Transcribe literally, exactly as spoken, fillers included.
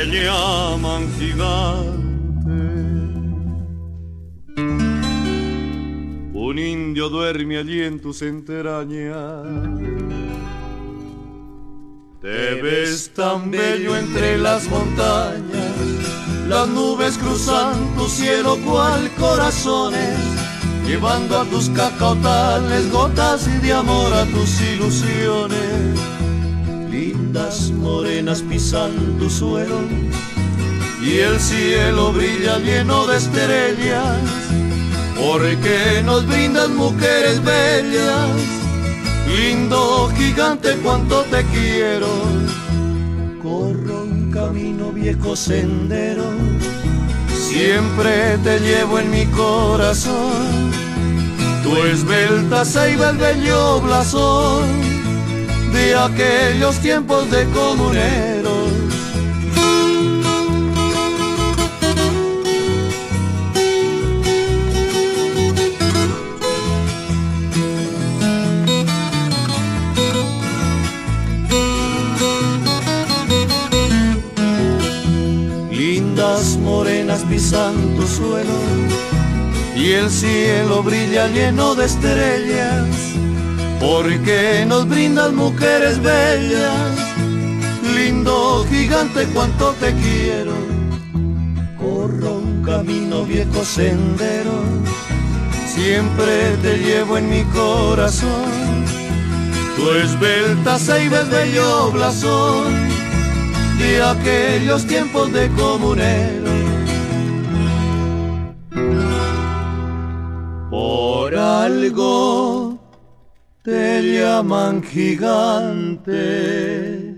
te llaman gigante. Un indio duerme allí en tus entrañas. Te ves tan bello entre las montañas, las nubes cruzan tu cielo cual corazones, llevando a tus cacautales gotas de amor a tus ilusiones. Lindas morenas pisan tu suelo y el cielo brilla lleno de estrellas, porque nos brindan mujeres bellas. Lindo gigante, cuánto te quiero. Corro un camino, viejo sendero, siempre te llevo en mi corazón. Tu esbelta ceiba, el bello blasón de aquellos tiempos de comuneros. Lindas morenas pisan tu suelo y el cielo brilla lleno de estrellas, porque nos brindan mujeres bellas. Lindo gigante, cuánto te quiero. Corro un camino, viejo sendero, siempre te llevo en mi corazón. Tu esbelta ceiba, el bello blasón de aquellos tiempos de comunero. Por algo te llaman gigante.